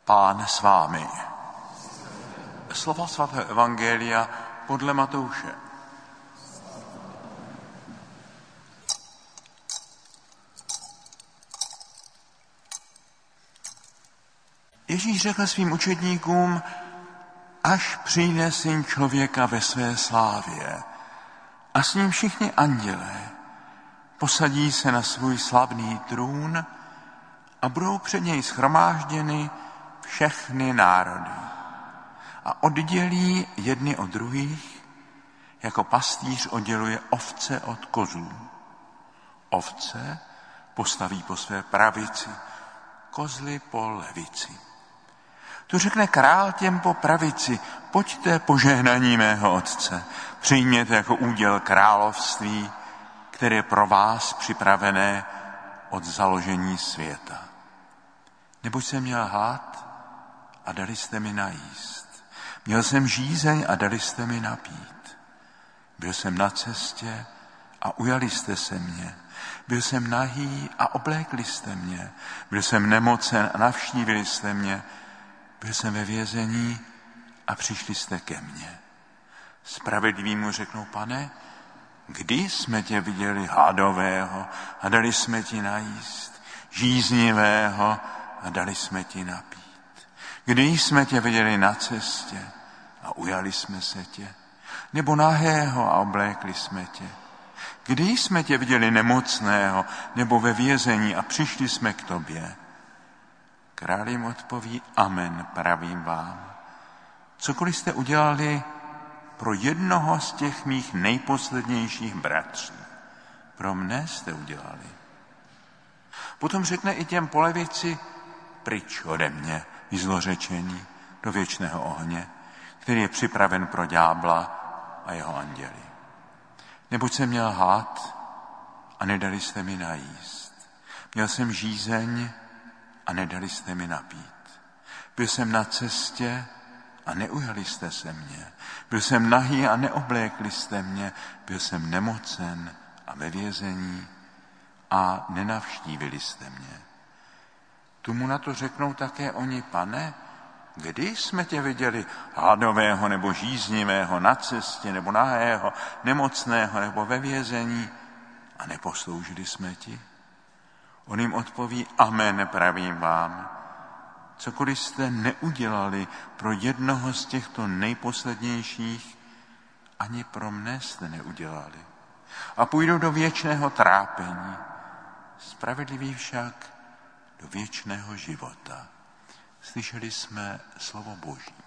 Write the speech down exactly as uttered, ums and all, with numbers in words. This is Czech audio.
Pán s vámi. Slova svatého evangelia podle Matouše. Ježíš řekl svým učedníkům, až přijde Syn člověka ve své slávě a s ním všichni andělé, posadí se na svůj slavný trůn a budou před něj shromážděny všechny národy a oddělí jedny od druhých, jako pastýř odděluje ovce od kozů. Ovce postaví po své pravici, kozly po levici. Tu řekne král těm po pravici, pojďte požehnaní mého Otce, přijměte jako úděl království, které je pro vás připravené od založení světa. Neboť jsem měl hlad a dali jste mi najíst. Měl jsem žízeň a dali jste mi napít. Byl jsem na cestě a ujali jste se mě. Byl jsem nahý a oblékli jste mě. Byl jsem nemocen a navštívili jste mě. Byl jsem ve vězení a přišli jste ke mně. Spravedliví mu řeknou, Pane, kdy jsme tě viděli hladového a dali jsme ti najíst, žíznivého a dali jsme ti napít? Kdy jsme tě viděli na cestě a ujali jsme se tě? Nebo nahého a oblékli jsme tě? Kdy jsme tě viděli nemocného nebo ve vězení a přišli jsme k tobě? Král jim odpoví, amen, pravím vám. Cokoliv jste udělali pro jednoho z těch mých nejposlednějších bratří, pro mne jste udělali. Potom řekne i těm po levici, pryč ode mě, vy zlořečení, do věčného ohně, který je připraven pro ďábla a jeho anděly. Neboť jsem měl hlad a nedali jste mi najíst. Měl jsem žízeň a nedali jste mi napít. Byl jsem na cestě a neujali jste se mě. Byl jsem nahý a neoblékli jste mě. Byl jsem nemocen a ve vězení a nenavštívili jste mě. Tomu na to řeknou také oni, Pane, kdy jsme tě viděli hladového nebo žíznivého na cestě nebo nahého, nemocného nebo ve vězení a neposloužili jsme ti? On jim odpoví, amen, pravím vám. Cokoliv jste neudělali pro jednoho z těchto nejposlednějších, ani pro mne jste neudělali. A půjdou do věčného trápení, spravedliví však do věčného života. Slyšeli jsme slovo Boží.